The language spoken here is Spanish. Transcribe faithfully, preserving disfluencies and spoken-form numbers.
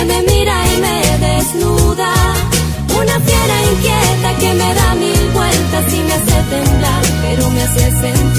que me mira y me desnuda, una fiera inquieta que me da mil vueltas y me hace temblar, pero me hace sentir